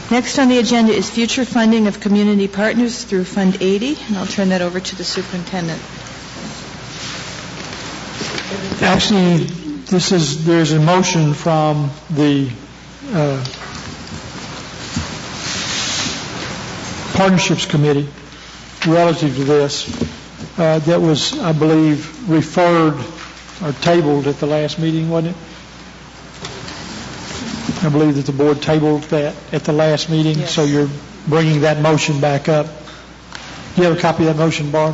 Next on the agenda is future funding of community partners through Fund 80, and I'll turn that over to the superintendent. Actually, there's a motion from the Partnerships Committee relative to this that was, I believe, referred or tabled at the last meeting, wasn't it? I believe that the board tabled that at the last meeting, yes. So you're bringing that motion back up. Do you have a copy of that motion, Barb?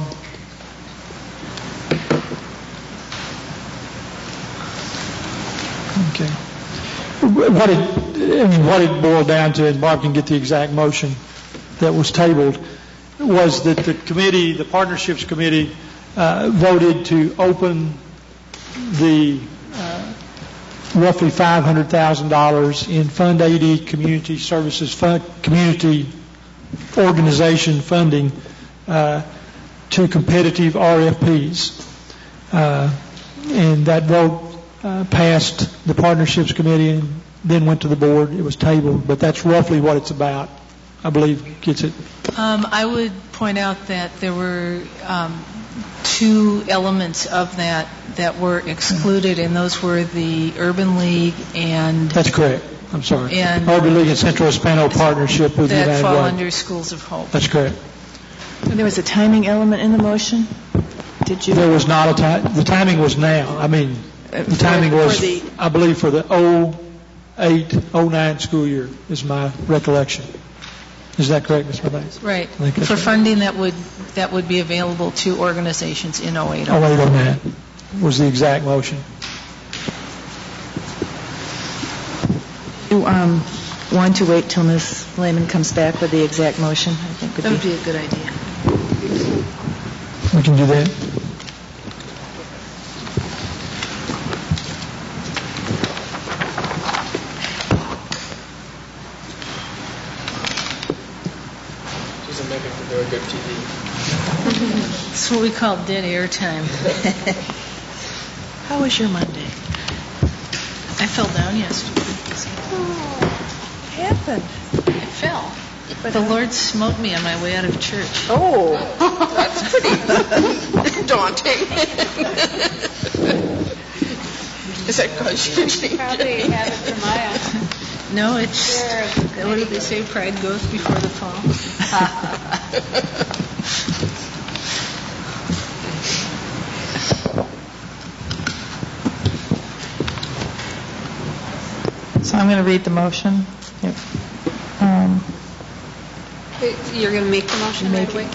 Okay. What it boiled down to, and Barb can get the exact motion that was tabled, was that the Partnerships Committee voted to open the roughly $500,000 in Fund 80 Community Services Fund, Community Organization funding to competitive RFPs. And that vote passed the Partnerships Committee and then went to the board. It was tabled, but that's roughly what it's about. I believe gets it. I would point out that there were two elements of that were excluded, and those were the Urban League and... That's correct. I'm sorry. And Urban League and Central Hispano Partnership with United Way. That fall under Schools of Hope. That's correct. And there was a timing element in the motion? Did you? There was not a time. The timing was now. I mean, the timing was, I believe, for the 08-09 school year is my recollection. Is that correct, Ms. Matthews? Right. For funding that would be available to organizations in 08-09. 08-09 was the exact motion. You want to wait till Ms. Lehman comes back with the exact motion? I think that would be a good idea. We can do that. Good TV. That's what we call dead air time. How was your Monday? I fell down yesterday. What happened? I fell. But the Lord smote me on my way out of church. Oh, that's pretty daunting. Is that because you probably have it for Maya? No, it's, what do they say, pride goes before the fall. So I'm going to read the motion. Yep. You're going to make the motion right away?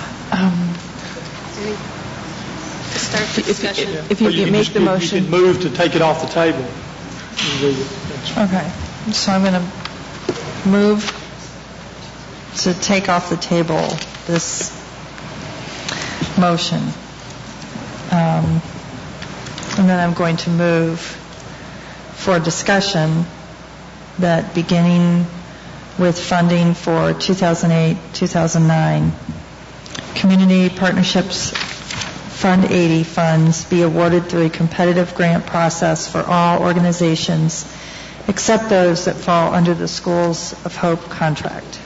To start the discussion. If you make the motion. You can move to take it off the table. Okay. So I'm going to move to take off the table this motion. And then I'm going to move for discussion that beginning with funding for 2008-2009, Community Partnerships Fund 80 funds be awarded through a competitive grant process for all organizations except those that fall under the Schools of Hope contract.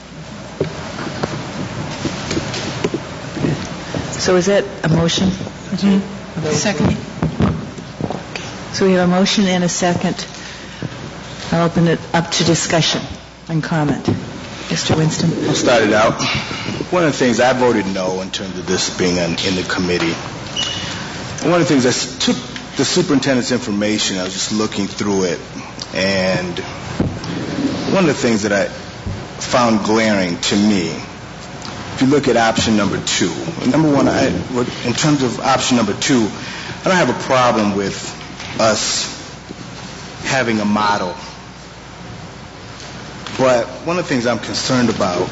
So is that a motion? Mm-hmm. Second. So we have a motion and a second. I'll open it up to discussion and comment. Mr. Winston. I'll start it out. One of the things I voted no in terms of this being in the committee. One of the things I took the superintendent's information, I was just looking through it, and one of the things that I found glaring to me, if you look at option number 2, number one, in terms of option number 2, I don't have a problem with us having a model. But one of the things I'm concerned about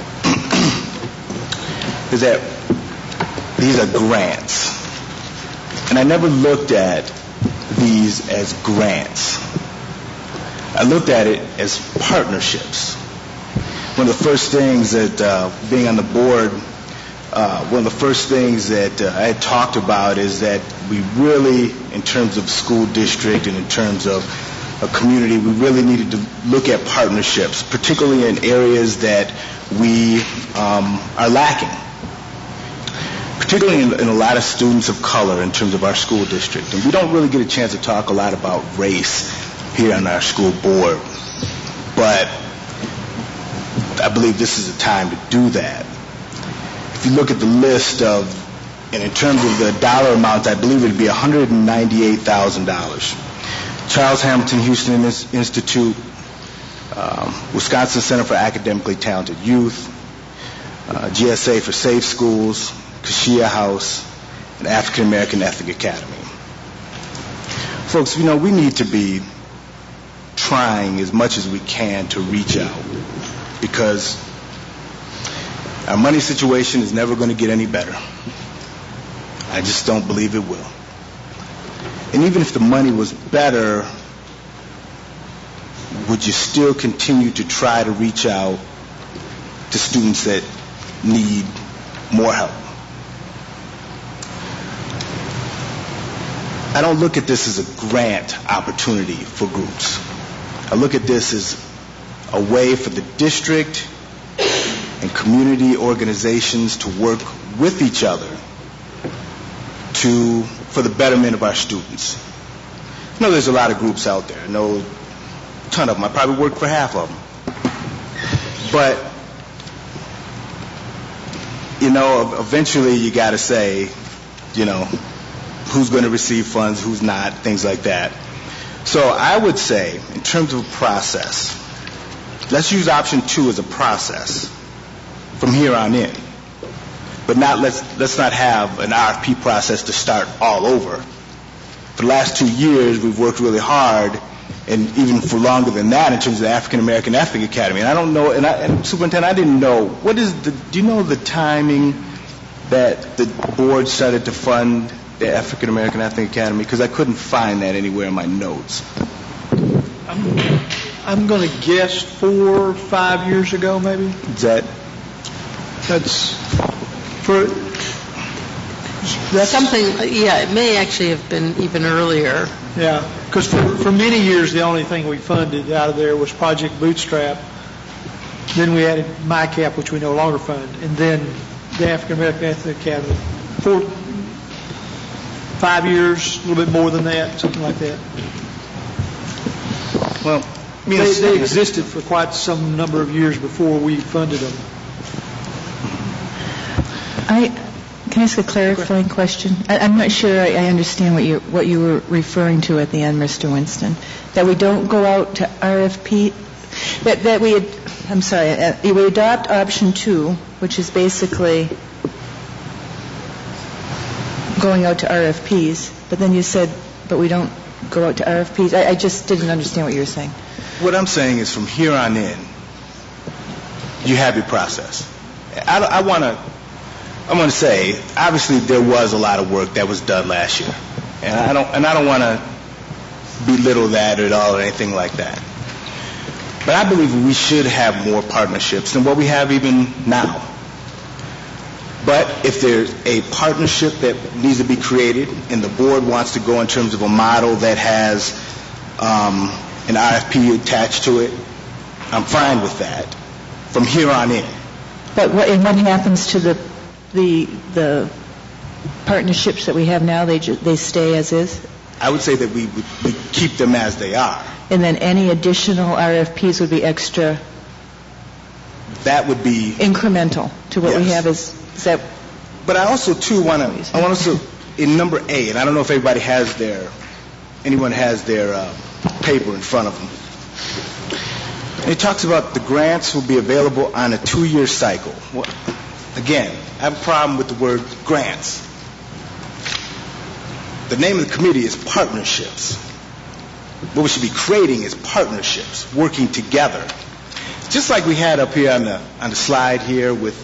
is that these are grants. And I never looked at these as grants. I looked at it as partnerships. One of the first things that, being on the board, one of the first things that I had talked about is that we really, in terms of school district and in terms of a community, we really needed to look at partnerships, particularly in areas that we are lacking, particularly in a lot of students of color in terms of our school district. And we don't really get a chance to talk a lot about race here on our school board, but I believe this is a time to do that. If you look at the list of, and in terms of the dollar amount, I believe it would be $198,000. Charles Hamilton Houston Institute, Wisconsin Center for Academically Talented Youth, GSA for Safe Schools, Kashia House, and African American Ethnic Academy. Folks, we need to be trying as much as we can to reach out, because our money situation is never going to get any better. I just don't believe it will. And even if the money was better, would you still continue to try to reach out to students that need more help? I don't look at this as a grant opportunity for groups. I look at this as a way for the district and community organizations to work with each other for the betterment of our students. I know there's a lot of groups out there. I know a ton of them. I probably work for half of them. But, eventually you got to say, who's going to receive funds, who's not, things like that. So I would say, in terms of a process, let's use option 2 as a process from here on in. But let's not have an RFP process to start all over. For the last 2 years, we've worked really hard, and even for longer than that, in terms of the African American Ethnic Academy. And I don't know, and Superintendent, I didn't know, do you know the timing that the board started to fund the African American Ethnic Academy? Because I couldn't find that anywhere in my notes. I'm going to guess 4 or 5 years ago, maybe. That's Something, it may actually have been even earlier. Yeah, because for many years the only thing we funded out of there was Project Bootstrap. Then we added MyCap, which we no longer fund, and then the African American Ethnic Academy. 5 years, a little bit more than that, something like that. Well, they existed for quite some number of years before we funded them. Can I ask a clarifying question? I'm not sure I understand what you were referring to at the end, Mr. Winston. That we don't go out to RFP. We adopt option 2, which is basically going out to RFPs. But then you said, but we don't go out to RFPs. I just didn't understand what you were saying. What I'm saying is, from here on in, you have your process. I want to say, obviously, there was a lot of work that was done last year, and I don't want to belittle that at all or anything like that. But I believe we should have more partnerships than what we have even now. But if there's a partnership that needs to be created, and the board wants to go in terms of a model that has an RFP attached to it, I'm fine with that from here on in. But what happens to the partnerships that we have now? They stay as is? I would say that we keep them as they are. And then any additional RFPs would be extra? That would be incremental to what we have. Is that? But I also too want to in number A, and I don't know if anyone has their paper in front of them. And it talks about the grants will be available on a 2-year cycle. Well, again, I have a problem with the word grants. The name of the committee is partnerships. What we should be creating is partnerships, working together. Just like we had up here on the slide here with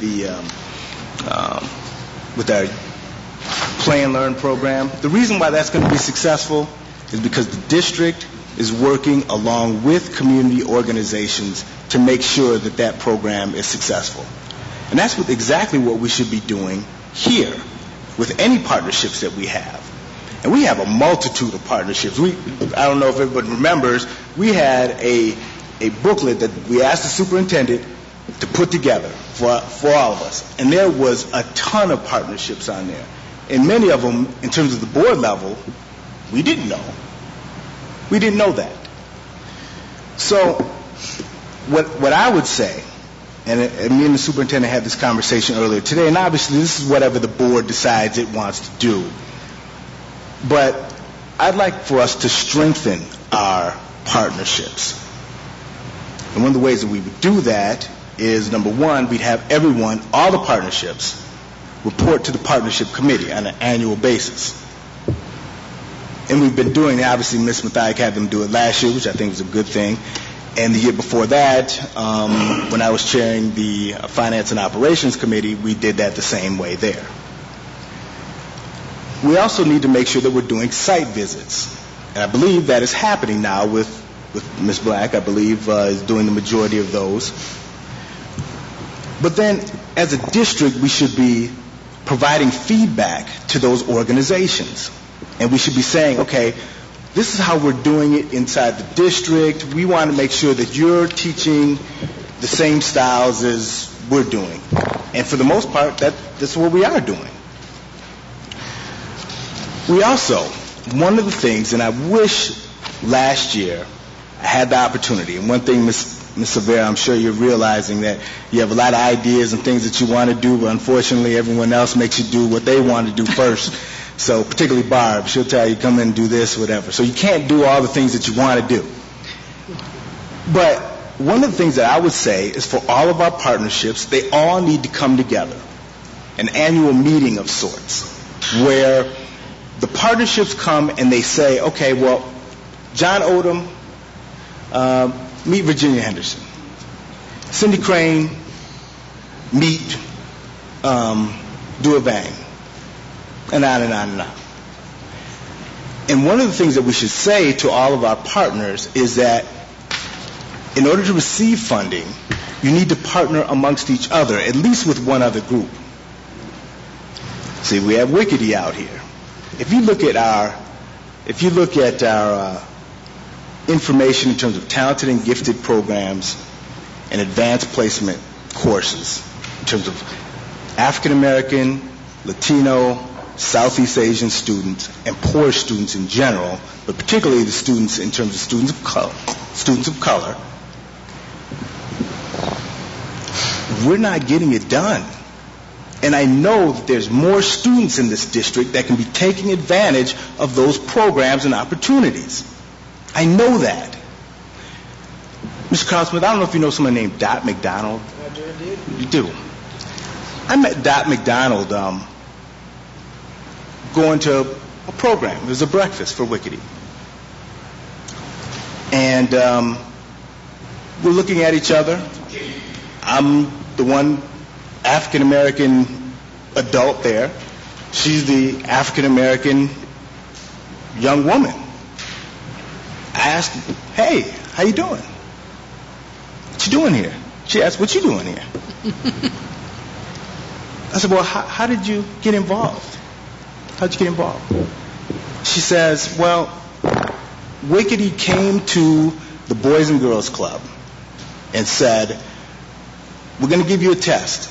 our Play and Learn program. The reason why that's going to be successful is because the district is working along with community organizations to make sure that program is successful. And that's exactly what we should be doing here with any partnerships that we have. And we have a multitude of partnerships. I don't know if everybody remembers, we had a booklet that we asked the superintendent to put together for all of us. And there was a ton of partnerships on there. And many of them, in terms of the board level, we didn't know. We didn't know that. So what I would say, and me and the superintendent had this conversation earlier today, and obviously this is whatever the board decides it wants to do. But I'd like for us to strengthen our partnerships. And one of the ways that we would do that is, number one, we'd have everyone, all the partnerships, report to the partnership committee on an annual basis. And we've been doing it. Obviously, Ms. Mathiak had them do it last year, which I think was a good thing. And the year before that, when I was chairing the Finance and Operations Committee, we did that the same way there. We also need to make sure that we're doing site visits. And I believe that is happening now with Ms. Black. I believe is doing the majority of those. But then, as a district, we should be providing feedback to those organizations. And we should be saying, okay, this is how we're doing it inside the district. We want to make sure that you're teaching the same styles as we're doing. And for the most part, that's what we are doing. We also, one of the things, and I wish last year I had the opportunity, and one thing, Ms. Severa, I'm sure you're realizing that you have a lot of ideas and things that you want to do, but unfortunately everyone else makes you do what they want to do first. So particularly Barb, she'll tell you, come in and do this, whatever. So you can't do all the things that you want to do. But one of the things that I would say is for all of our partnerships, they all need to come together. An annual meeting of sorts where the partnerships come and they say, okay, well, John Odom, meet Virginia Henderson. Cindy Crane, meet Dua Vang. And on and on and on. And one of the things that we should say to all of our partners is that in order to receive funding, you need to partner amongst each other, at least with one other group. See, we have Wickedy out here. If you look at our information in terms of talented and gifted programs and advanced placement courses, in terms of African American, Latino, Southeast Asian students, and poor students in general, but particularly the students in terms of students of color, we're not getting it done. And I know that there's more students in this district that can be taking advantage of those programs and opportunities. I know that. Mr. Carlsmith, I don't know if you know someone named Dot McDonald. I do. You do. I met Dot McDonald going to a program. It was a breakfast for Wickedy. And we're looking at each other. I'm the one African-American adult there. She's the African-American young woman. I asked, hey, how you doing? What you doing here? She asked, what you doing here? I said, well, how did you get involved? How'd you get involved? She says, well, Wickedy came to the Boys and Girls Club and said, we're going to give you a test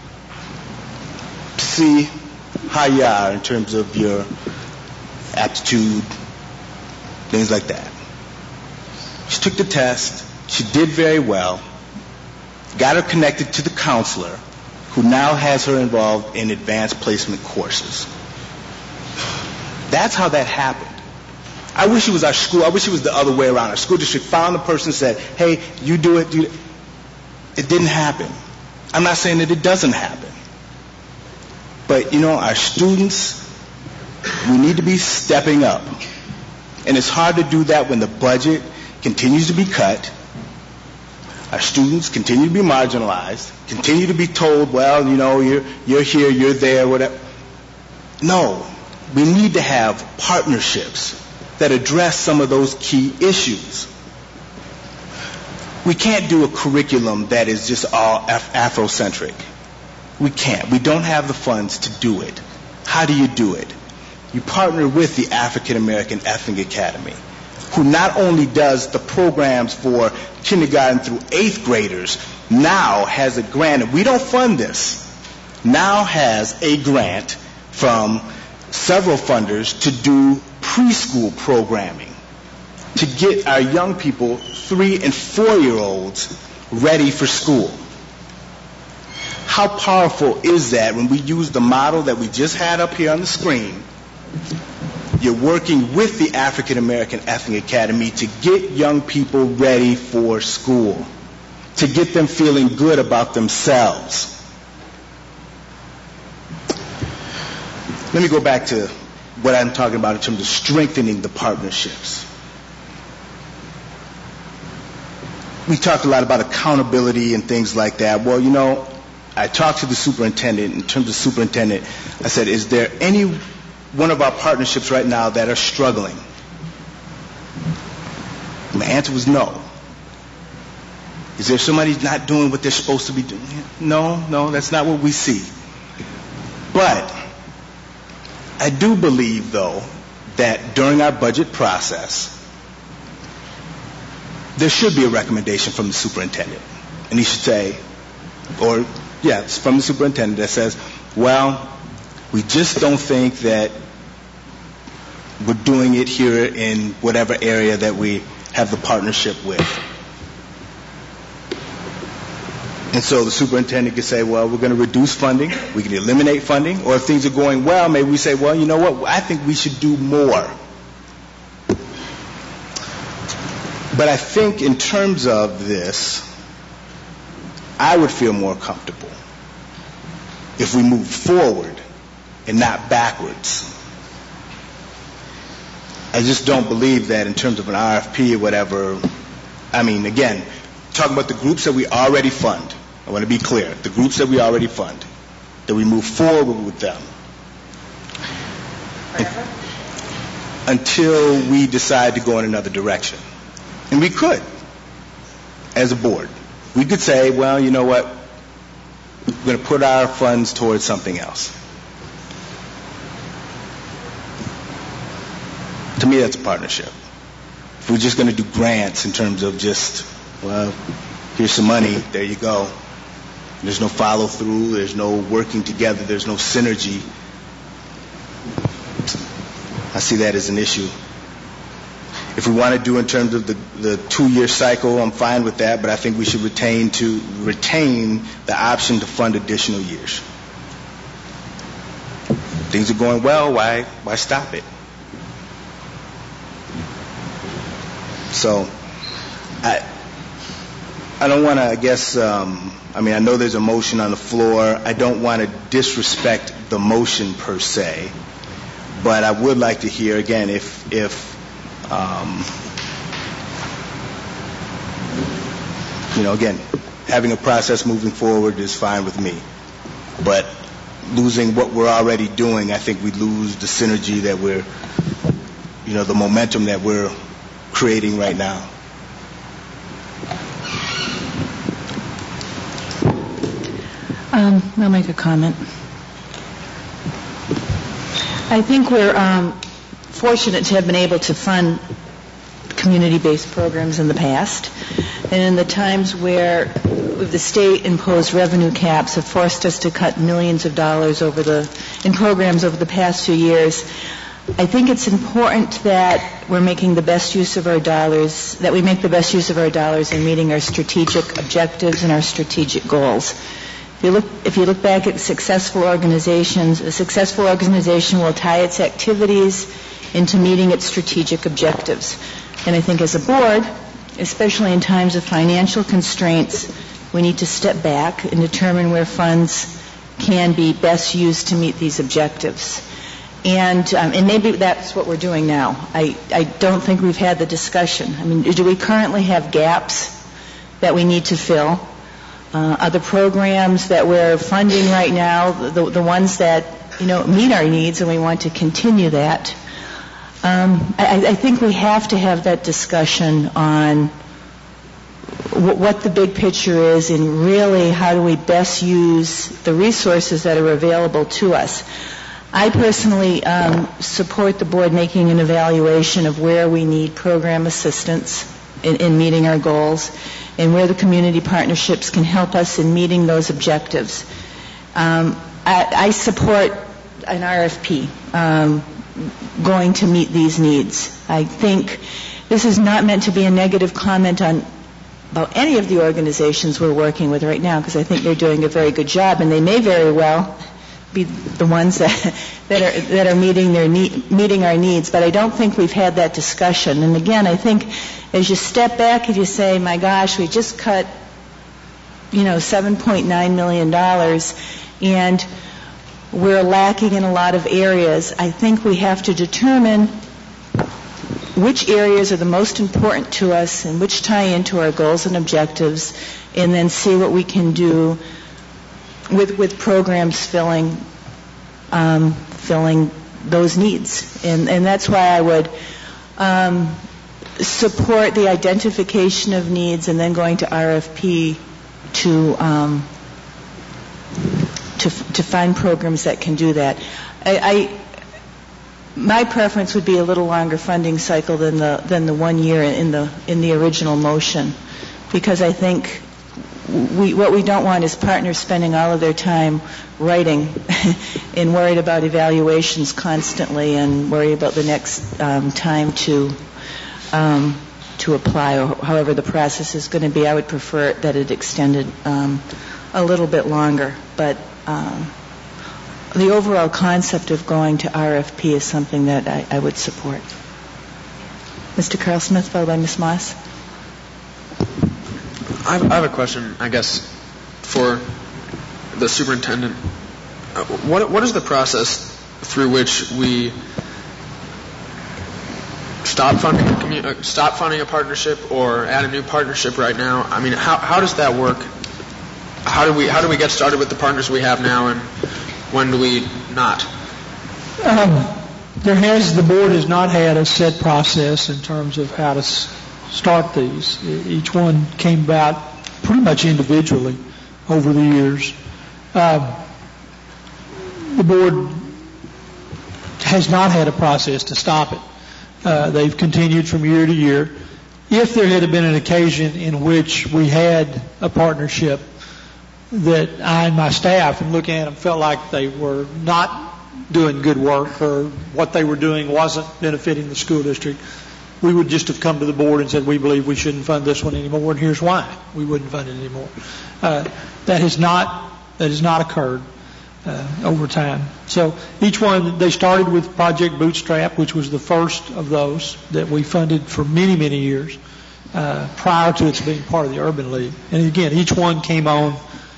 to see how you are in terms of your aptitude, things like that. She took the test. She did very well. Got her connected to the counselor, who now has her involved in advanced placement courses. That's how that happened. I wish it was our school. I wish it was the other way around. Our school district found the person and said, hey, you do it. It didn't happen. I'm not saying that it doesn't happen. But, our students, we need to be stepping up. And it's hard to do that when the budget continues to be cut. Our students continue to be marginalized, continue to be told, well, you're here, you're there, whatever. No, we need to have partnerships that address some of those key issues. We can't do a curriculum that is just all Afrocentric. We can't. We don't have the funds to do it. How do you do it? you partner with the African American Ethnic Academy, who not only does the programs for kindergarten through 8th graders, now has a grant, and we don't fund this, now has a grant from several funders to do preschool programming to get our young people, 3 and 4-year-olds, ready for school. How powerful is that when we use the model that we just had up here on the screen? You're working with the African American Ethnic Academy to get young people ready for school, to get them feeling good about themselves. Let me go back to what I'm talking about in terms of strengthening the partnerships. We talked a lot about accountability and things like that. Well, you know, I talked to the superintendent. In terms of superintendent, I said, is there any one of our partnerships right now that are struggling? My answer was no. Is there somebody not doing what they're supposed to be doing? No, that's not what we see. But I do believe, though, that during our budget process, there should be a recommendation from the superintendent. And he should say, it's from the superintendent that says, well, we just don't think that we're doing it here in whatever area that we have the partnership with. And so the superintendent could say, well, we're going to reduce funding, we can eliminate funding, or if things are going well, maybe we say, well, you know what, I think we should do more. But I think in terms of this, I would feel more comfortable if we moved forward and not backwards. I just don't believe that in terms of an RFP or whatever. I mean, again, talking about the groups that we already fund. I want to be clear. The groups that we already fund, that we move forward with them. Until we decide to go in another direction. And we could, as a board. We could say, well, you know what, we're going to put our funds towards something else. To me, that's a partnership. If we're just going to do grants in terms of just, well, here's some money, there you go. There's no follow through, there's no working together, there's no synergy. I see that as an issue. If we want to do in terms of the 2-year cycle, I'm fine with that, but I think we should retain the option to fund additional years. Things are going well, why stop it? So I don't want to, I guess, I know there's a motion on the floor. I don't want to disrespect the motion per se, but I would like to hear, again, if again, having a process moving forward is fine with me. But losing what we're already doing, I think we lose the synergy that we're, the momentum that we're creating right now. I'll make a comment. I think we're fortunate to have been able to fund community-based programs in the past, and in the times where the state imposed revenue caps have forced us to cut millions of dollars in programs over the past few years. I think it's important that we're making the best use of our dollars, that we make the best use of our dollars in meeting our strategic objectives and our strategic goals. If you look back at successful organizations, a successful organization will tie its activities into meeting its strategic objectives. And I think as a board, especially in times of financial constraints, we need to step back and determine where funds can be best used to meet these objectives. And maybe that's what we're doing now. I don't think we've had the discussion. Do we currently have gaps that we need to fill? Other programs that we're funding right now, the ones that meet our needs, and we want to continue that. I think we have to have that discussion on what the big picture is and really how do we best use the resources that are available to us. I personally support the board making an evaluation of where we need program assistance in meeting our goals and where the community partnerships can help us in meeting those objectives. I support an RFP going to meet these needs. I think this is not meant to be a negative comment about any of the organizations we're working with right now, because I think they're doing a very good job, and they may very well be the ones that are meeting our needs. But I don't think we've had that discussion. And again, I think as you step back and you say, my gosh, we just cut, $7.9 million, and we're lacking in a lot of areas, I think we have to determine which areas are the most important to us and which tie into our goals and objectives, and then see what we can do with programs filling those needs. And that's why I would support the identification of needs and then going to RFP to find programs that can do that. My preference would be a little longer funding cycle than the 1 year in the original motion, because I think what we don't want is partners spending all of their time writing and worried about evaluations constantly and worry about the next time to apply, or however the process is going to be. I would prefer that it extended a little bit longer, but the overall concept of going to RFP is something that I would support. Mr. Carl Smith, followed by Ms. Moss. I have a question, I guess, for the superintendent. What is the process through which we stop funding a partnership or add a new partnership right now? I mean, how does that work? How do we get started with the partners we have now, and when do we not? The board has not had a set process in terms of how to start these. Each one came about pretty much individually over the years. The board has not had a process to stop it. They've continued from year to year. If there had been an occasion in which we had a partnership that I and my staff, and looking at them, felt like they were not doing good work or what they were doing wasn't benefiting the school district, we would just have come to the board and said, we believe we shouldn't fund this one anymore, and here's why we wouldn't fund it anymore. That has not occurred over time. So each one, they started with Project Bootstrap, which was the first of those that we funded for many, many years prior to its being part of the Urban League. And again, each one came on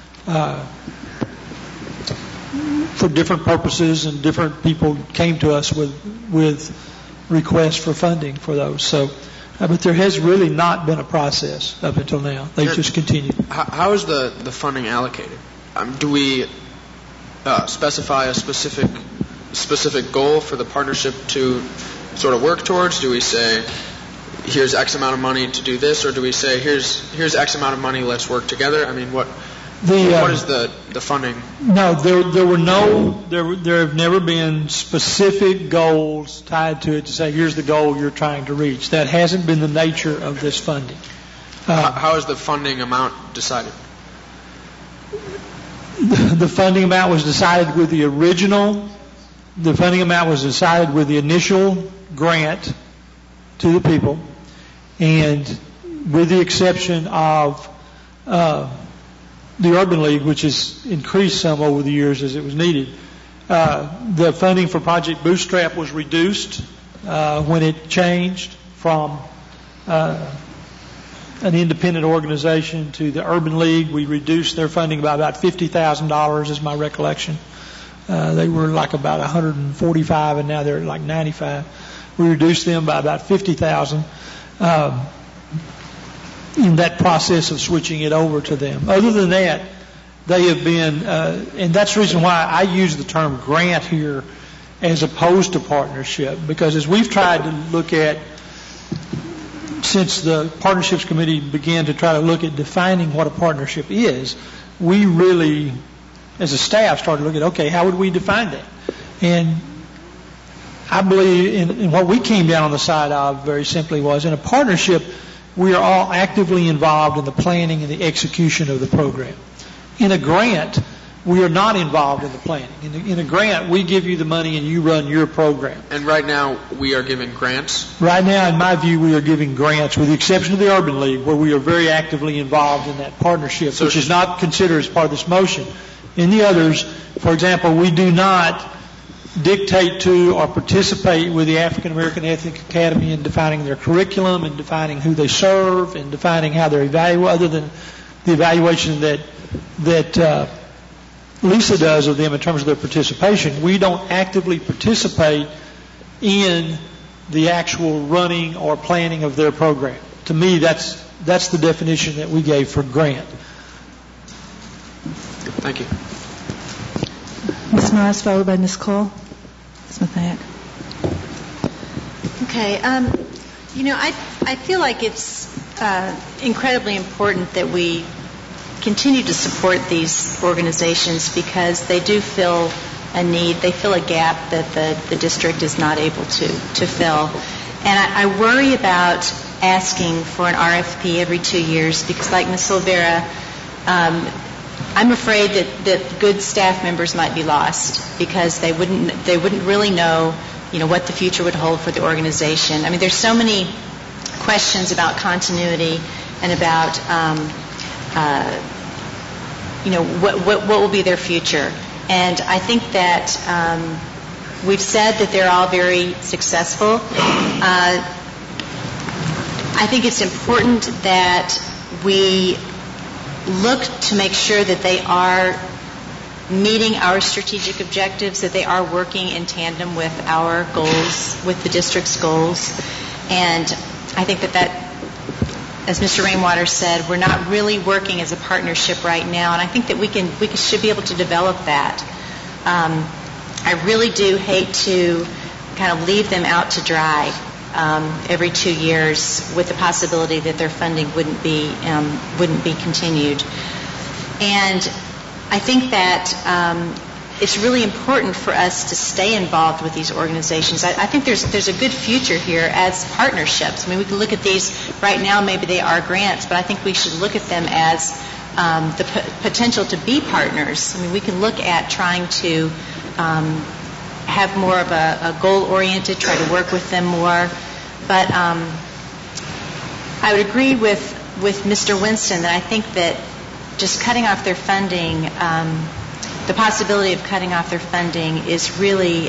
for different purposes, and different people came to us with requests for funding for those. So, but there has really not been a process up until now. They've just continued. How is the funding allocated? Do we specify a specific goal for the partnership to sort of work towards? Do we say, here's X amount of money to do this, or do we say, here's X amount of money, let's work together? I mean, what is the funding? No, there have never been specific goals tied to it to say, here's the goal you're trying to reach. That hasn't been the nature of this funding. How is the funding amount decided? The funding amount was decided with the initial grant to the people, and with the exception of the Urban League, which has increased some over the years as it was needed. The funding for Project Bootstrap was reduced when it changed from an independent organization to the Urban League. We reduced their funding by about $50,000 is my recollection. They were like about 145 and now they're like 95. We reduced them by about $50,000 in that process of switching it over to them. Other than that, they have been, and that's the reason why I use the term grant here as opposed to partnership, because as we've tried to look at, since the Partnerships Committee began to try to look at defining what a partnership is, we really, as a staff, started looking at, okay, how would we define that? And I believe in what we came down on the side of very simply was, in a partnership, we are all actively involved in the planning and the execution of the program. In a grant, we are not involved in the planning. In a grant, we give you the money and you run your program. And right now, we are giving grants? Right now, in my view, we are giving grants, with the exception of the Urban League, where we are very actively involved in that partnership, which is not considered as part of this motion. In the others, for example, we do not dictate to or participate with the African American Ethnic Academy in defining their curriculum and defining who they serve and defining how they're evaluated, other than the evaluation that Lisa does of them in terms of their participation. We don't actively participate in the actual running or planning of their program. To me, that's the definition that we gave for grant. Thank you. Ms. Morris, followed by Ms. Cole. Ms. Mathiak. Okay. I feel like it's incredibly important that we continue to support these organizations because they do fill a need. They fill a gap that the district is not able to fill. And I worry about asking for an RFP every 2 years because, like Ms. Silvera, I'm afraid that good staff members might be lost because they wouldn't really know, what the future would hold for the organization. I mean, there's so many questions about continuity and about what will be their future. And I think that we've said that they're all very successful. I think it's important that we look to make sure that they are meeting our strategic objectives, that they are working in tandem with our goals, with the district's goals. And I think that, as Mr. Rainwater said, we're not really working as a partnership right now, and I think that we should be able to develop that. I really do hate to kind of leave them out to dry every 2 years with the possibility that their funding wouldn't be continued. And I think that it's really important for us to stay involved with these organizations. I think there's a good future here as partnerships. I mean, we can look at these right now, maybe they are grants, but I think we should look at them as the potential to be partners. I mean, we can look at trying to have more of a goal-oriented, try to work with them more. But I would agree with Mr. Winston that I think that just cutting off their funding, the possibility of cutting off their funding is really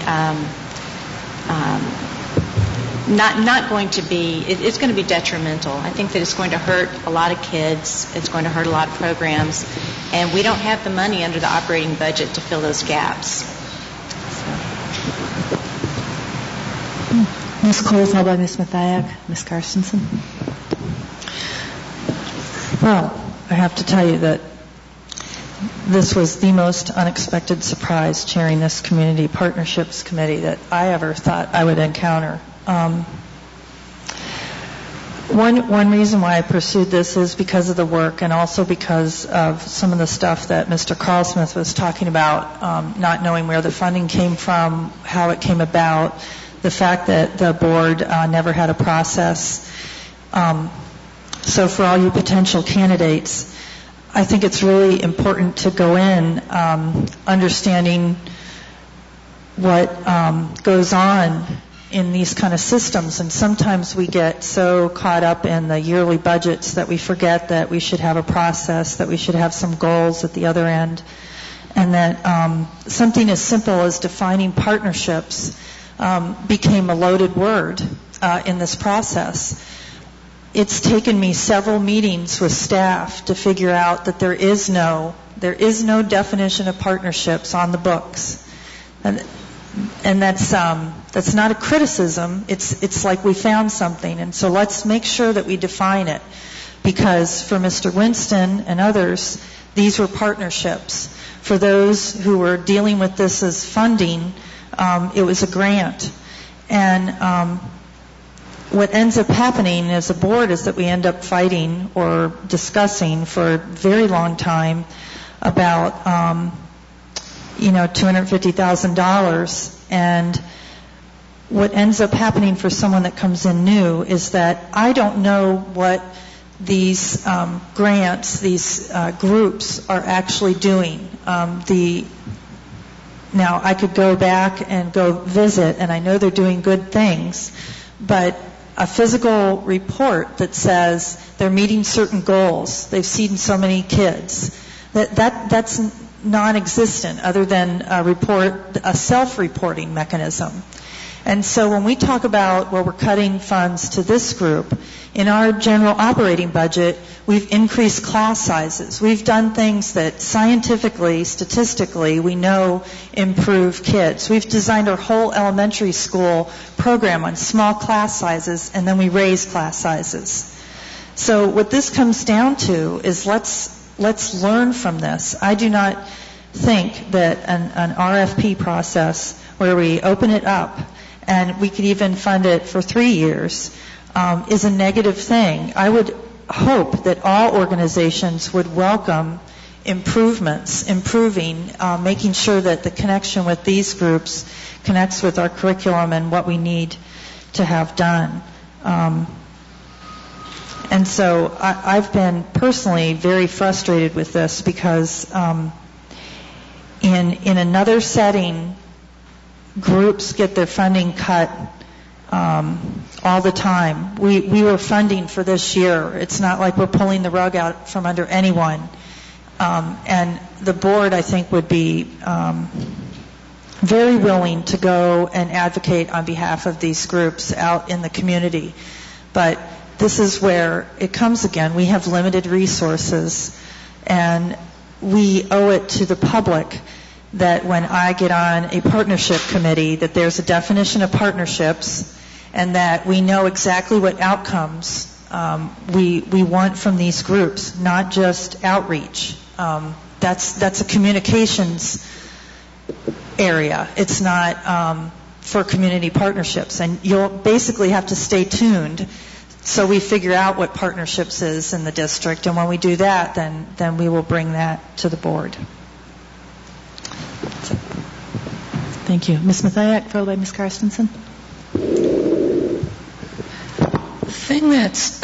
not going to be, it's going to be detrimental. I think that it's going to hurt a lot of kids, it's going to hurt a lot of programs, and we don't have the money under the operating budget to fill those gaps. Ms. Cole, followed by Ms. Mathiak. Ms. Carstensen. Well, I have to tell you that this was the most unexpected surprise chairing this community partnerships committee that I ever thought I would encounter. One reason why I pursued this is because of the work and also because of some of the stuff that Mr. Carlsmith was talking about, not knowing where the funding came from, how it came about, the fact that the board never had a process. So for all you potential candidates, I think it's really important to go in understanding what goes on in these kind of systems. And sometimes we get so caught up in the yearly budgets that we forget that we should have a process, that we should have some goals at the other end, and that something as simple as defining partnerships became a loaded word in this process. It's taken me several meetings with staff to figure out that there is no definition of partnerships on the books, and that's not a criticism. It's like we found something, and so let's make sure that we define it, because for Mr. Winston and others, these were partnerships. For those who were dealing with this as funding, it was a grant, and what ends up happening as a board is that we end up fighting or discussing for a very long time about, $250,000, and what ends up happening for someone that comes in new is that I don't know what these grants, these groups are actually doing. Now, I could go back and go visit, and I know they're doing good things, but a physical report that says they're meeting certain goals, they've seen so many kids, that's non-existent other than a self-reporting mechanism. And so when we talk about where we're cutting funds to this group, in our general operating budget, we've increased class sizes. We've done things that scientifically, statistically, we know improve kids. We've designed our whole elementary school program on small class sizes, and then we raise class sizes. So what this comes down to is let's learn from this. I do not think that an RFP process where we open it up and we could even fund it for 3 years is a negative thing. I would hope that all organizations would welcome improving, making sure that the connection with these groups connects with our curriculum and what we need to have done. And so I've been personally very frustrated with this because in another setting, groups get their funding cut all the time. We were funding for this year. It's not like we're pulling the rug out from under anyone. And the board, I think, would be very willing to go and advocate on behalf of these groups out in the community. But this is where it comes again. We have limited resources, and we owe it to the public that when I get on a partnership committee, that there's a definition of partnerships and that we know exactly what outcomes we want from these groups, not just outreach. That's a communications area. It's not for community partnerships. And you'll basically have to stay tuned so we figure out what partnerships is in the district. And when we do that, then we will bring that to the board. Thank you. Ms. Mathiak, followed by Ms. Carstensen. The thing that's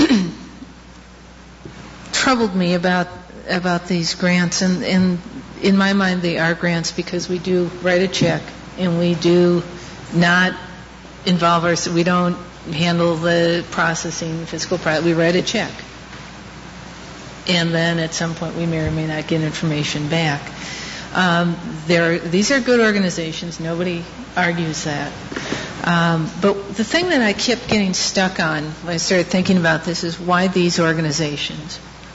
troubled me about these grants, and in my mind they are grants because we do write a check and we do not involve ourselves, we don't handle the processing, physical process, we write a check. And then at some point we may or may not get information back. These are good organizations. Nobody argues that. But the thing that I kept getting stuck on when I started thinking about this is why these organizations?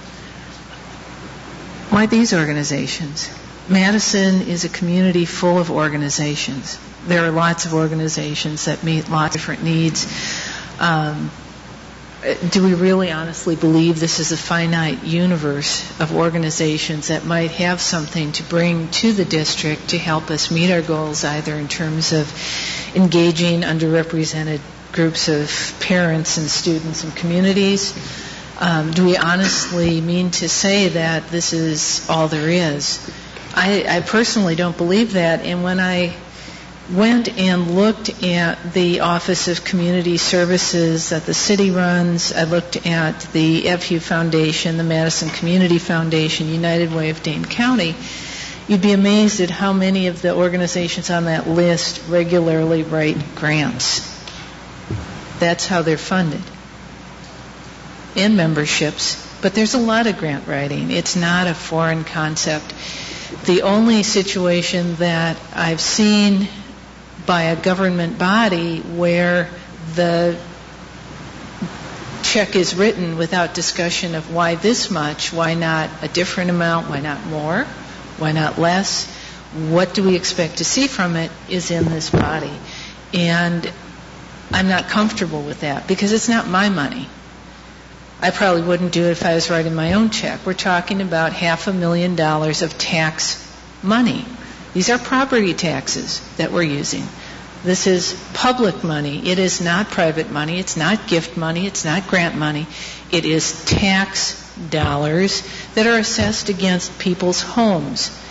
Why these organizations? Madison is a community full of organizations. There are lots of organizations that meet lots of different needs. Do we really honestly believe this is a finite universe of organizations that might have something to bring to the district to help us meet our goals, either in terms of engaging underrepresented groups of parents and students and communities? Do we honestly mean to say that this is all there is? I personally don't believe that, and when I went and looked at the Office of Community Services that the city runs, I looked at the FU Foundation, the Madison Community Foundation, United Way of Dane County, you'd be amazed at how many of the organizations on that list regularly write grants. That's how they're funded. And memberships. But there's a lot of grant writing. It's not a foreign concept. The only situation that I've seen by a government body where the check is written without discussion of why this much, why not a different amount, why not more, why not less, what do we expect to see from it, is in this body. And I'm not comfortable with that because it's not my money. I probably wouldn't do it if I was writing my own check. We're talking about $500,000 of tax money. These are property taxes that we're using. This is public money. It is not private money. It's not gift money. It's not grant money. It is tax dollars that are assessed against people's homes.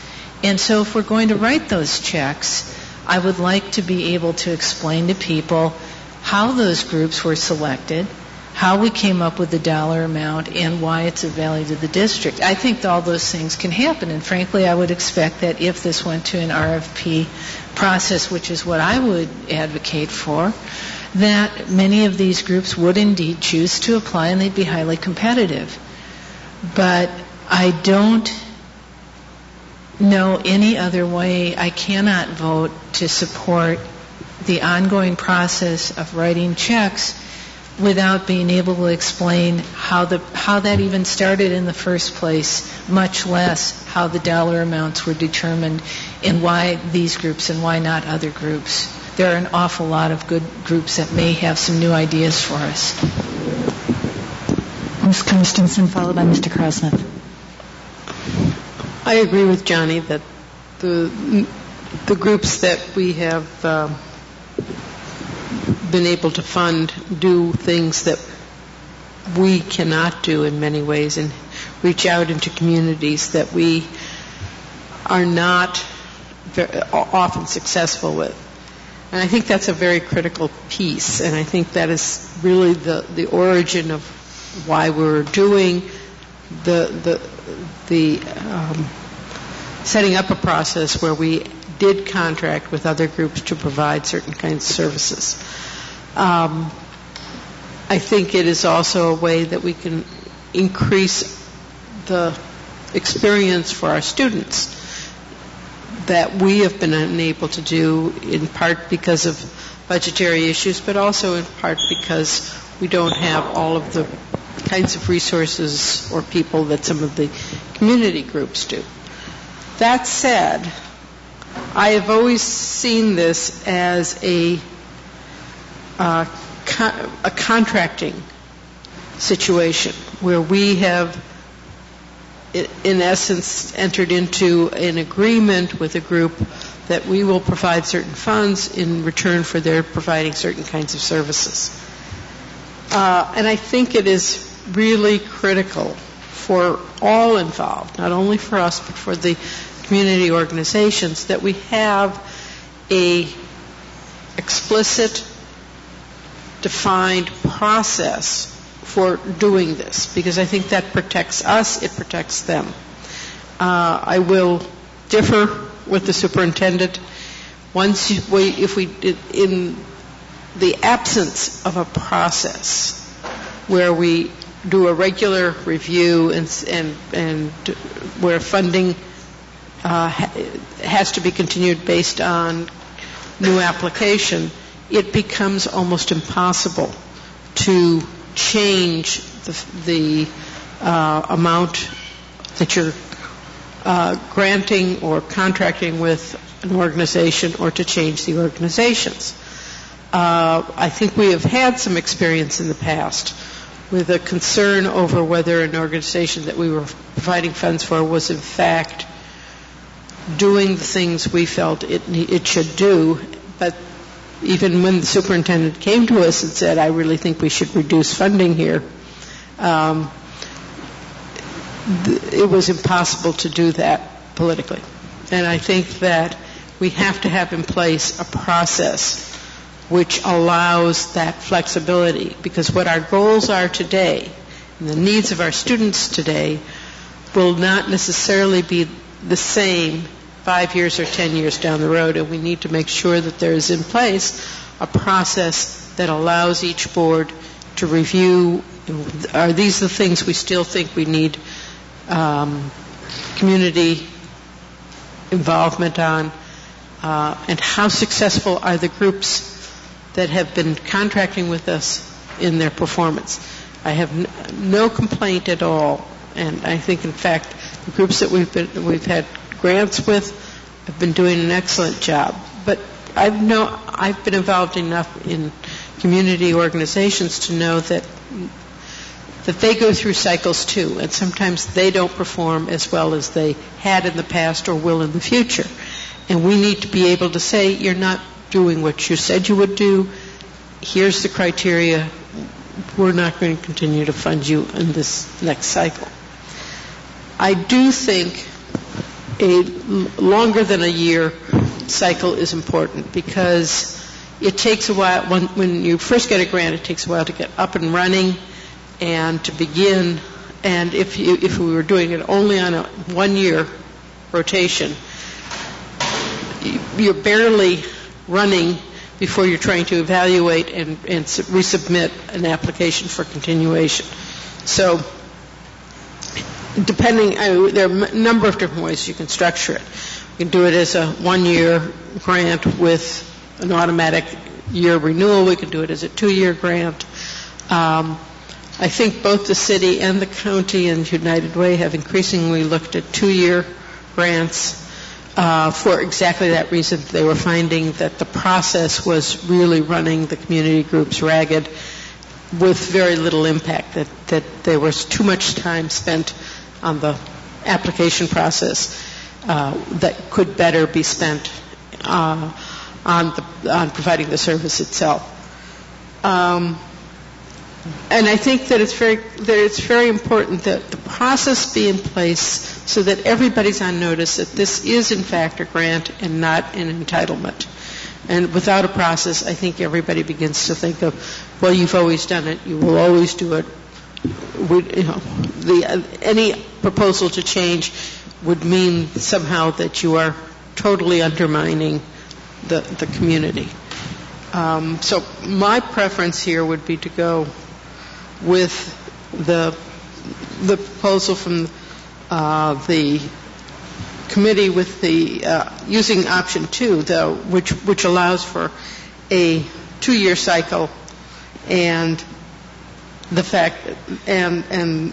And so if we're going to write those checks, I would like to be able to explain to people how those groups were selected, how we came up with the dollar amount, and why it's of value to the district. I think all those things can happen, and frankly, I would expect that if this went to an RFP process, which is what I would advocate for, that many of these groups would indeed choose to apply and they'd be highly competitive. But I don't know any other way. I cannot vote to support the ongoing process of writing checks without being able to explain how that even started in the first place, much less how the dollar amounts were determined and why these groups and why not other groups. There are an awful lot of good groups that may have some new ideas for us. Ms. Christensen, followed by Mr. Krasnov. I agree with Johnny that the groups that we have been able to fund do things that we cannot do in many ways and reach out into communities that we are not very often successful with. And I think that's a very critical piece, and I think that is really the origin of why we're doing the setting up a process where we did contract with other groups to provide certain kinds of services. I think it is also a way that we can increase the experience for our students that we have been unable to do, in part because of budgetary issues, but also in part because we don't have all of the kinds of resources or people that some of the community groups do. That said, I have always seen this as a contracting situation where we have, in essence, entered into an agreement with a group that we will provide certain funds in return for their providing certain kinds of services. And I think it is really critical for all involved, not only for us, but for the community organizations, that we have a explicit, defined process for doing this, because I think that protects us, it protects them. I will differ with the superintendent. If we in the absence of a process where we do a regular review and where funding has to be continued based on new application, it becomes almost impossible to change the amount that you're granting or contracting with an organization, or to change the organizations. I think we have had some experience in the past with a concern over whether an organization that we were providing funds for was in fact doing the things we felt it should do. But even when the superintendent came to us and said, I really think we should reduce funding here, it was impossible to do that politically. And I think that we have to have in place a process which allows that flexibility, because what our goals are today and the needs of our students today will not necessarily be the same 5 years or 10 years down the road, and we need to make sure that there is in place a process that allows each board to review, are these the things we still think we need community involvement on, and how successful are the groups that have been contracting with us in their performance. I have no complaint at all, and I think, in fact, the groups that we've had grants with have been doing an excellent job. But I've been involved enough in community organizations to know that they go through cycles too, and sometimes they don't perform as well as they had in the past or will in the future. And we need to be able to say, you're not doing what you said you would do. Here's the criteria. We're not going to continue to fund you in this next cycle. I do think longer than a year cycle is important, because it takes a while. When you first get a grant, it takes a while to get up and running and to begin. And if we were doing it only on a 1-year rotation, you're barely running before you're trying to evaluate and resubmit an application for continuation. So there are a number of different ways you can structure it. You can do it as a 1-year grant with an automatic year renewal. We can do it as a 2-year grant. I think both the city and the county and United Way have increasingly looked at 2-year grants for exactly that reason. They were finding that the process was really running the community groups ragged with very little impact, that there was too much time spent on the application process that could better be spent on providing the service itself. And I think that it's very important that the process be in place so that everybody's on notice that this is in fact a grant and not an entitlement. And without a process, I think everybody begins to think of, well, you've always done it, you will always do it. Any proposal to change would mean somehow that you are totally undermining the community. So my preference here would be to go with the proposal from the committee with the using option 2, though, which allows for a 2-year cycle, and the fact and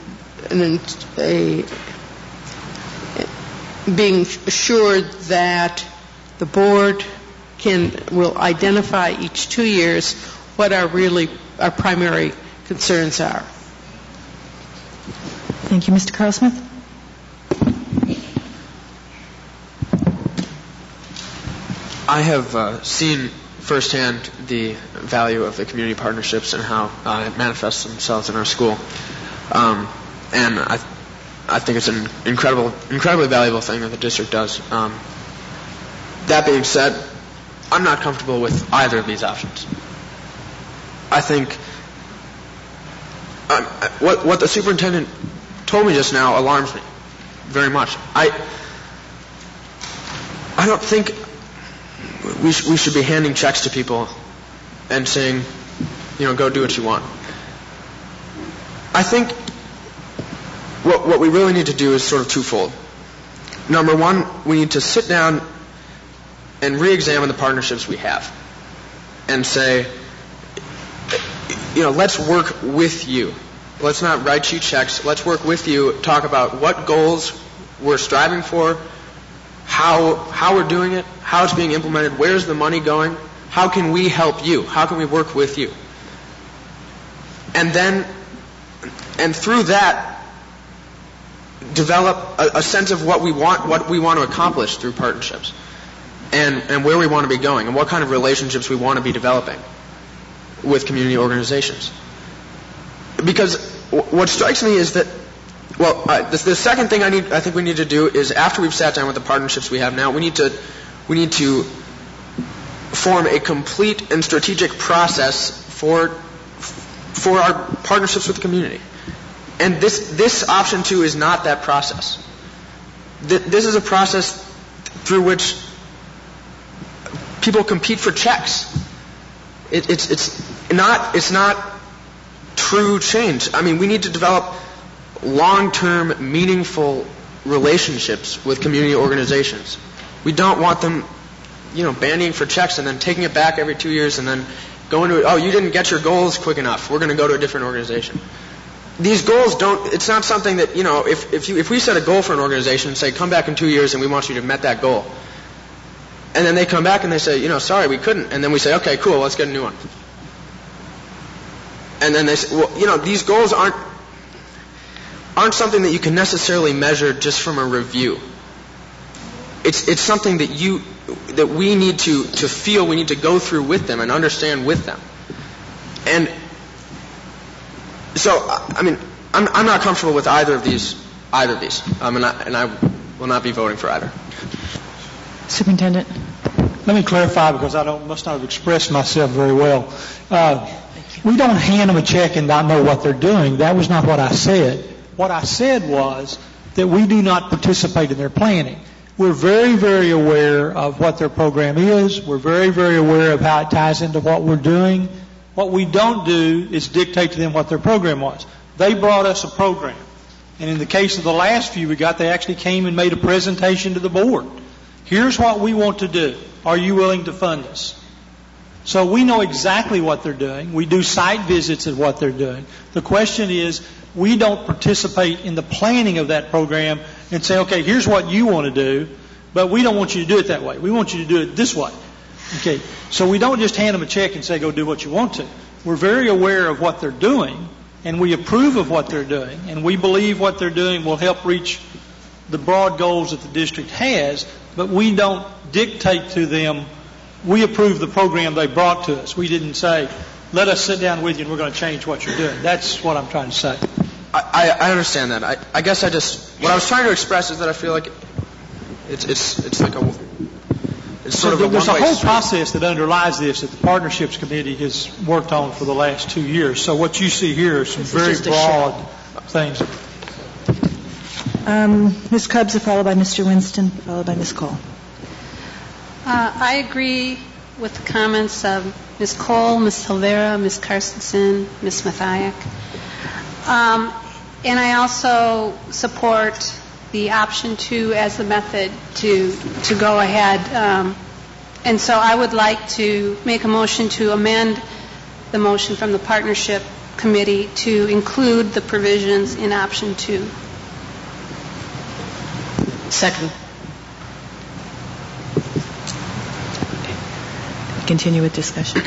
being assured that the board will identify each 2 years what our primary concerns are. Thank you, Mr. Carlsmith. I have seen firsthand the value of the community partnerships and how it manifests themselves in our school. And I think it's an incredibly valuable thing that the district does. That being said, I'm not comfortable with either of these options. I think what the superintendent told me just now alarms me very much. I don't think we should be handing checks to people and saying, go do what you want. I think what we really need to do is sort of twofold. Number one, we need to sit down and re-examine the partnerships we have and say, let's work with you. Let's not write you checks. Let's work with you, talk about what goals we're striving for, how we're doing it, how it's being implemented, where's the money going, how can we help you, how can we work with you. And through that, develop a sense of what we want to accomplish through partnerships, and where we want to be going, and what kind of relationships we want to be developing with community organizations. Because what strikes me is that, the second thing I think we need to do is, after we've sat down with the partnerships we have now, we need to form a complete and strategic process for our partnerships with the community. And this option 2 is not that process. This is a process through which people compete for checks. It's not true change. I mean, we need to develop long-term, meaningful relationships with community organizations. We don't want them, bandying for checks and then taking it back every 2 years and then going to it. Oh, you didn't get your goals quick enough. We're going to go to a different organization. These goals it's not something that, if we set a goal for an organization and say, come back in 2 years and we want you to met that goal. And then they come back and they say, sorry, we couldn't. And then we say, okay, cool, let's get a new one. And then they say, well, these goals aren't something that you can necessarily measure just from a review. It's something that we need to feel, we need to go through with them and understand with them. And so, I'm not comfortable with either of these. And I will not be voting for either. Superintendent? Let me clarify because I must not have expressed myself very well. We don't hand them a check and not know what they're doing. That was not what I said. What I said was that we do not participate in their planning. We're very, very aware of what their program is. We're very, very aware of how it ties into what we're doing. What we don't do is dictate to them what their program was. They brought us a program. And in the case of the last few we got, they actually came and made a presentation to the board. Here's what we want to do. Are you willing to fund us? So we know exactly what they're doing. We do site visits of what they're doing. The question is, we don't participate in the planning of that program and say, okay, here's what you want to do, but we don't want you to do it that way. We want you to do it this way. Okay, so we don't just hand them a check and say, go do what you want to. We're very aware of what they're doing, and we approve of what they're doing, and we believe what they're doing will help reach the broad goals that the district has, but we don't dictate to them. We approve the program they brought to us. We didn't say, let us sit down with you and we're going to change what you're doing. That's what I'm trying to say. I understand that. I guess what I was trying to express is that I feel like it's like it's sort of a one-way There's a whole street. process that underlies this that the Partnerships Committee has worked on for the last 2 years. So what you see here are some very broad things. Ms. Cubs, followed by Mr. Winston, followed by Ms. Cole. I agree with the comments of Ms. Cole, Ms. Silvera, Ms. Carstensen, Ms. Mathiak. And I also support the option 2 as the method to go ahead. And so I would like to make a motion to amend the motion from the Partnership Committee to include the provisions in option 2. Second. Continue with discussion.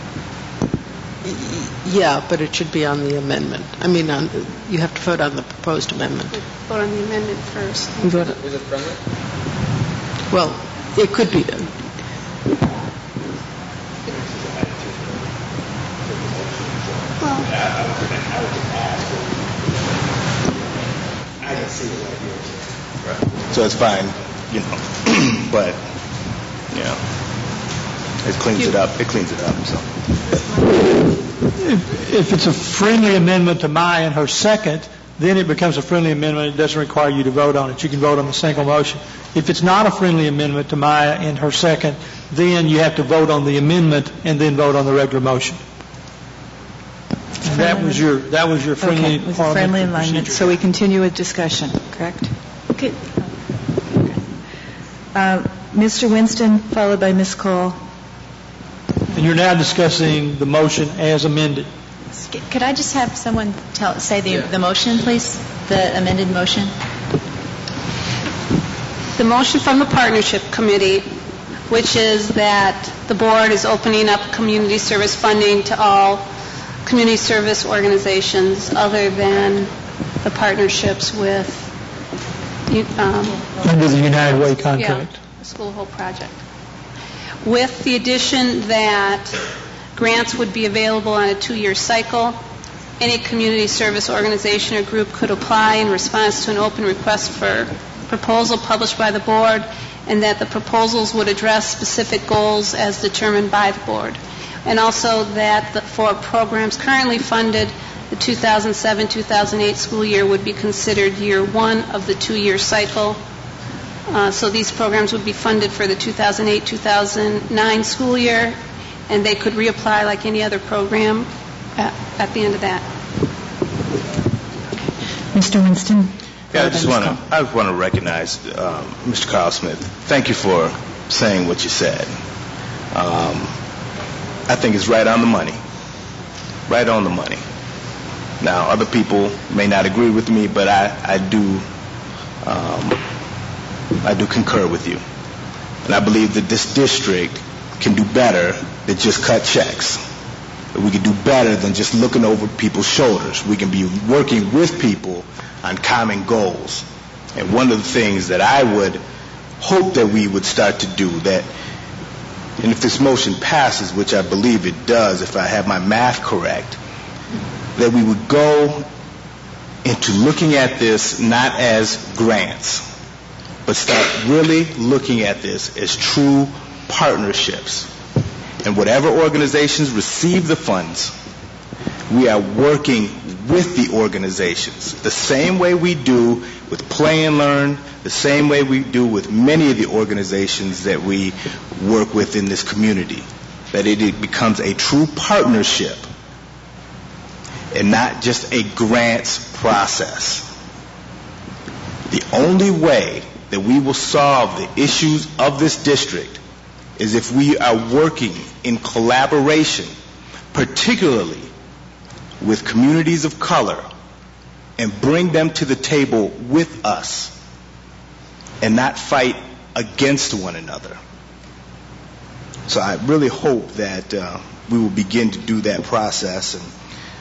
Yeah, but it should be on the amendment. I mean, you have to vote on the proposed amendment. Vote on the amendment first. Is it present? Well, it could be. So it's fine, but, it cleans it up. It cleans it up, so. If it's a friendly amendment to Maya and her second, then it becomes a friendly amendment. It doesn't require you to vote on it. You can vote on the single motion. If it's not a friendly amendment to Maya and her second, then you have to vote on the amendment and then vote on the regular motion. That was your friendly, okay, with a friendly alignment. So we continue with discussion, correct? Okay. Mr. Winston, followed by Ms. Cole. And you're now discussing the motion as amended. Could I just have someone say the motion, please? The amended motion? The motion from the Partnership Committee, which is that the board is opening up community service funding to all community service organizations other than the partnerships with under the United Way contract. The School Hope Project. With the addition that grants would be available on a 2-year cycle. Any community service organization or group could apply in response to an open request for proposal published by the board, and that the proposals would address specific goals as determined by the board. And also that for programs currently funded, the 2007-2008 school year would be considered year 1 of the 2-year cycle. So these programs would be funded for the 2008-2009 school year, and they could reapply like any other program at the end of that. Mr. Winston? Yeah, I want to recognize Mr. Carl Smith. Thank you for saying what you said. I think it's right on the money. Right on the money. Now, other people may not agree with me, but I do concur with you. And I believe that this district can do better than just cut checks. We can do better than just looking over people's shoulders. We can be working with people on common goals. And one of the things that I would hope that we would start to do that, and if this motion passes, which I believe it does, if I have my math correct, that we would go into looking at this not as grants, but start really looking at this as true partnerships. And whatever organizations receive the funds, we are working with the organizations the same way we do with Play and Learn, the same way we do with many of the organizations that we work with in this community, that it becomes a true partnership and not just a grants process. The only way that we will solve the issues of this district is if we are working in collaboration, particularly with communities of color, and bring them to the table with us and not fight against one another. So I really hope that we will begin to do that process, and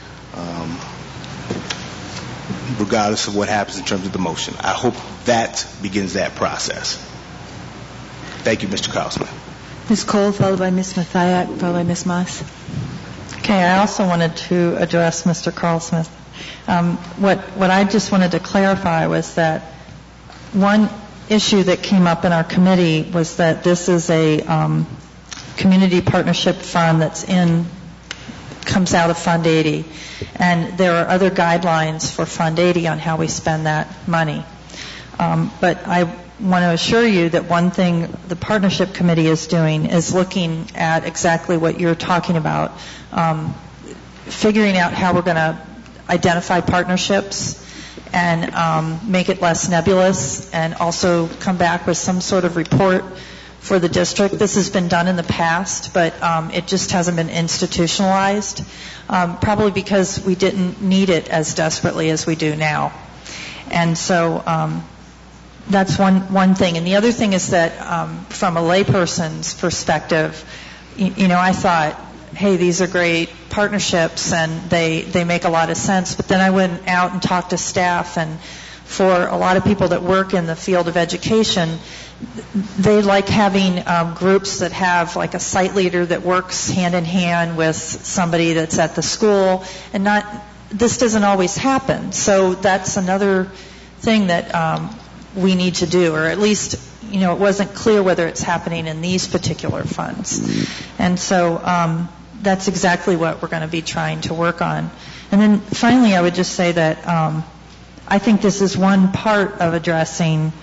regardless of what happens in terms of the motion, I hope that begins that process. Thank you, Mr. Carlson. Ms. Cole, followed by Ms. Mathiak, followed by Ms. Moss. Okay, I also wanted to address Mr. Carlsmith. What I just wanted to clarify was that one issue that came up in our committee was that this is a community partnership fund comes out of Fund 80, and there are other guidelines for Fund 80 on how we spend that money. But I want to assure you that one thing the partnership committee is doing is looking at exactly what you're talking about, figuring out how we're going to identify partnerships and make it less nebulous, and also come back with some sort of report for the district. This has been done in the past, but it just hasn't been institutionalized, probably because we didn't need it as desperately as we do now. And so that's one thing. And the other thing is that from a layperson's perspective, I thought, hey, these are great partnerships and they make a lot of sense. But then I went out and talked to staff, and for a lot of people that work in the field of education, they like having groups that have like a site leader that works hand in hand with somebody that's at the school, and this doesn't always happen. So that's another thing that we need to do, or at least, it wasn't clear whether it's happening in these particular funds. And so that's exactly what we're going to be trying to work on. And then finally, I would just say that I think this is one part of addressing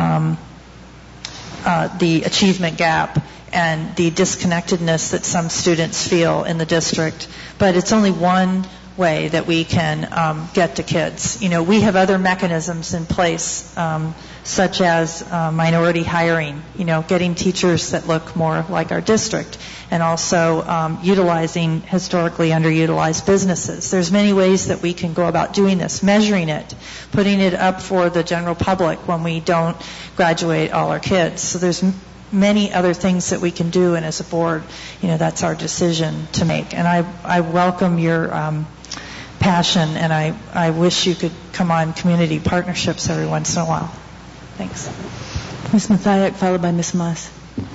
the achievement gap and the disconnectedness that some students feel in the district. But it's only one way that we can get to kids. We have other mechanisms in place, such as minority hiring, getting teachers that look more like our district, and also utilizing historically underutilized businesses. There's many ways that we can go about doing this, measuring it, putting it up for the general public when we don't graduate all our kids. So there's many other things that we can do, and as a board, that's our decision to make. And I welcome your passion, and I wish you could come on community partnerships every once in a while. Thanks. Ms. Mathiak, followed by Ms. Moss.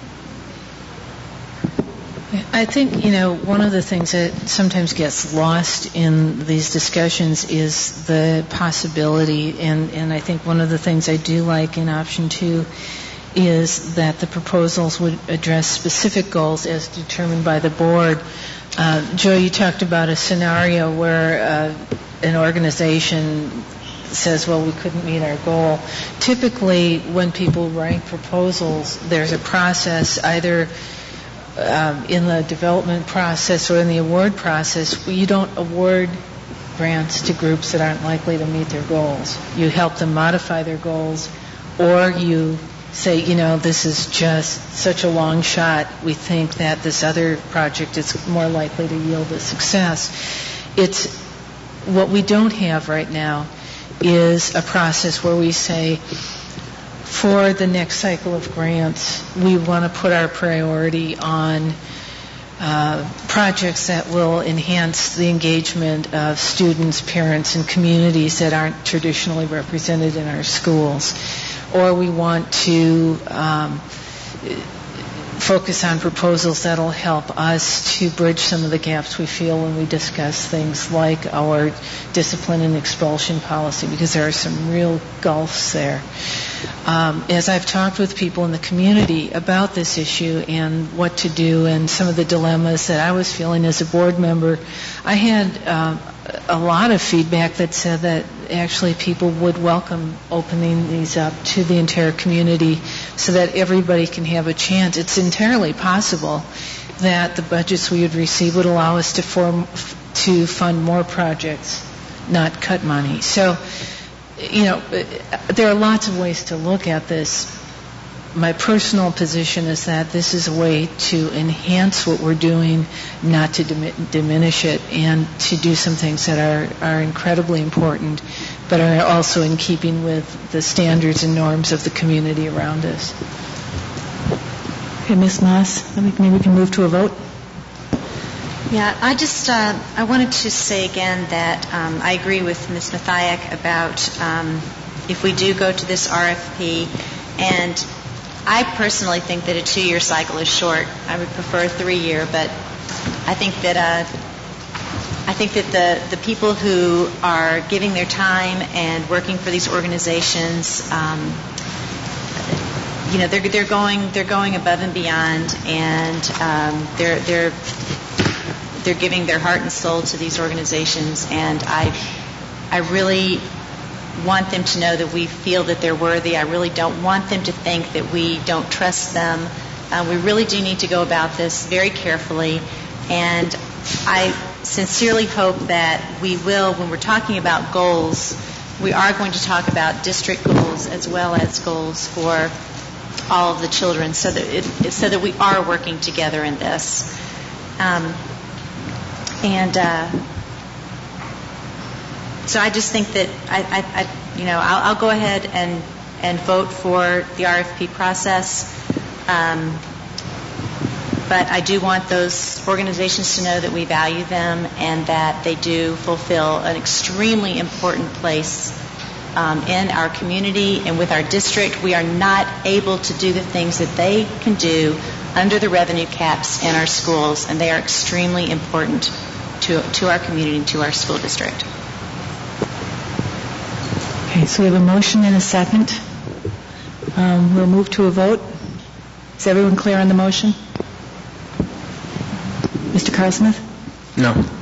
I think, one of the things that sometimes gets lost in these discussions is the possibility, and I think one of the things I do like in option 2 is that the proposals would address specific goals as determined by the board. Joe, you talked about a scenario where an organization says, well, we couldn't meet our goal. Typically, when people write proposals, there's a process, either in the development process or in the award process, where you don't award grants to groups that aren't likely to meet their goals. You help them modify their goals, or you say, this is just such a long shot, we think that this other project is more likely to yield a success. What we don't have right now is a process where we say, for the next cycle of grants, we want to put our priority on projects that will enhance the engagement of students, parents, and communities that aren't traditionally represented in our schools. Or we want to focus on proposals that'll help us to bridge some of the gaps we feel when we discuss things like our discipline and expulsion policy, because there are some real gulfs there. As I've talked with people in the community about this issue and what to do and some of the dilemmas that I was feeling as a board member, I had a lot of feedback that said that actually people would welcome opening these up to the entire community so that everybody can have a chance. It's entirely possible that the budgets we would receive would allow us to fund more projects, not cut money. So, there are lots of ways to look at this. My personal position is that this is a way to enhance what we're doing, not to diminish it, and to do some things that are incredibly important, but are also in keeping with the standards and norms of the community around us. Okay, Ms. Moss, maybe we can move to a vote. Yeah, I wanted to say again that I agree with Ms. Mathiak about if we do go to this RFP, and I personally think that a 2-year cycle is short. I would prefer a 3-year, but I think that the people who are giving their time and working for these organizations, they're going above and beyond, and they're giving their heart and soul to these organizations, and I really want them to know that we feel that they're worthy. I really don't want them to think that we don't trust them. We really do need to go about this very carefully, and I sincerely hope that we will, when we're talking about goals, we are going to talk about district goals as well as goals for all of the children, so that we are working together in this. So I just think that I'll go ahead and vote for the RFP process. But I do want those organizations to know that we value them and that they do fulfill an extremely important place in our community and with our district. We are not able to do the things that they can do under the revenue caps in our schools, and they are extremely important to our community and to our school district. Okay, so we have a motion and a second. We'll move to a vote. Is everyone clear on the motion? Mr. Carlsmith? No.